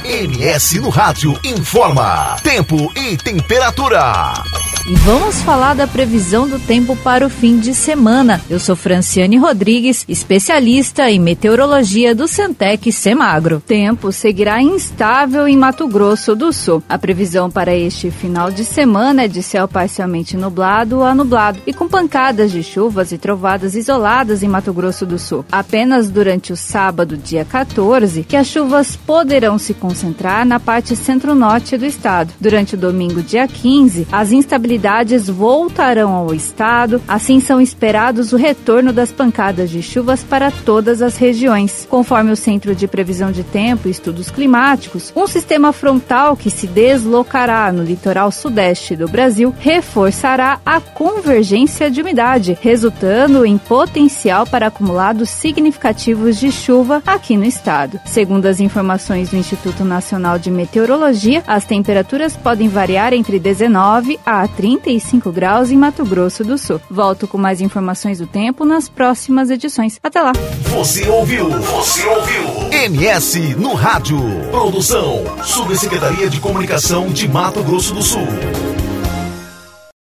MS no Rádio informa tempo e temperatura. E vamos falar da previsão do tempo para o fim de semana. Eu sou Franciane Rodrigues, especialista em meteorologia do Centec Semagro. Tempo seguirá instável em Mato Grosso do Sul. A previsão para este final de semana é de céu parcialmente nublado a nublado e com pancadas de chuvas e trovadas isoladas em Mato Grosso do Sul. Apenas durante o sábado, dia 14, que as chuvas poderão se concentrar na parte centro-norte do estado. Durante o domingo, dia 15, as instabilidades voltarão ao estado, assim são esperados o retorno das pancadas de chuvas para todas as regiões. Conforme o Centro de Previsão de Tempo e Estudos Climáticos, um sistema frontal que se deslocará no litoral sudeste do Brasil reforçará a convergência de umidade, resultando em potencial para acumulados significativos de chuva aqui no estado. Segundo as informações do Instituto Nacional de Meteorologia, as temperaturas podem variar entre 19 a 35 graus em Mato Grosso do Sul. Volto com mais informações do tempo nas próximas edições. Até lá! Você ouviu MS no Rádio. Produção, Subsecretaria de Comunicação de Mato Grosso do Sul.